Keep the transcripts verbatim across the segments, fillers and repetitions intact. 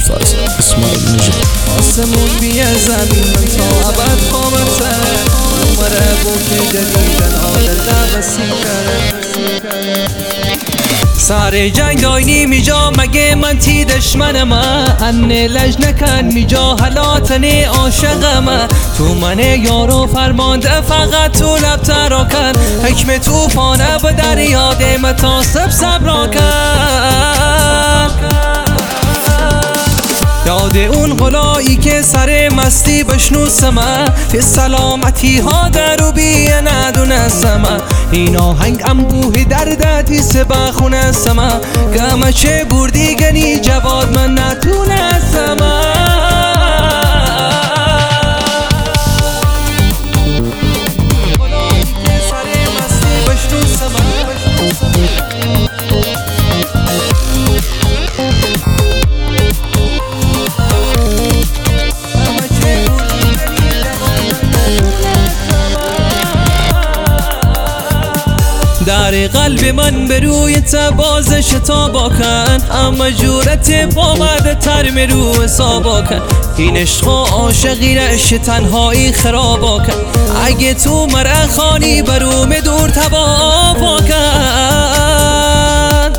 استاد اسماعیل نژاد. آسمون بیه زمین من تا ابد خامته عمره بوکی جدیدن آدل دبسی کرد سر جنگ داینی میجا مگه من تی دشمن ما انه لج نکن میجا حالاتنی عاشق ما تو من یارو فرمانده فقط تو لب ترا کن حکم تو پانه به دریا دیم تا سب صبرا کن یاد اون غلایی که سر مستی بشنوسم که سلامتی ها در و بیه ندونستم این آهنگ انبوه دردتی سبا خونستم گمه چه بردی گنی جواد من نتونستم غلایی که سر مستی بشنوسم در قلب من به روی تبازش تا باکن اما جورت پامده ترم رو حسابا کن این عشق و عاشقی رش تنهایی خرابا کن اگه تو مرا خانی بروم دور تبابا کن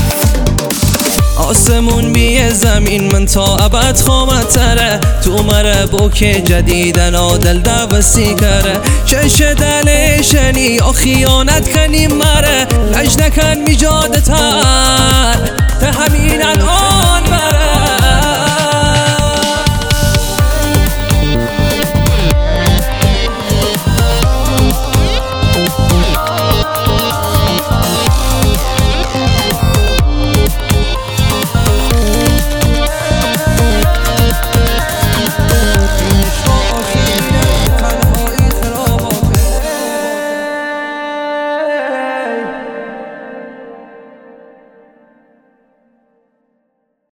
آسمون بیه زمین من تا ابد خامتره تو مرا بوک جدیدن آدل دبسی کره چش دلشنی یا خیانت کنی مره لج نکن میجادتر ته همین الان